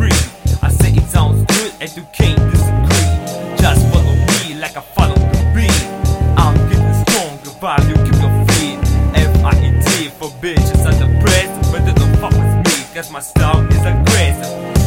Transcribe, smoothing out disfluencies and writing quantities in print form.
free. I say it sounds good and you can't disagree. Just follow me like I follow the beat. I'm getting stronger, but you keep your feet. F-I-E-T for bitches under press. Better don't fuck with me, cause my style is aggressive.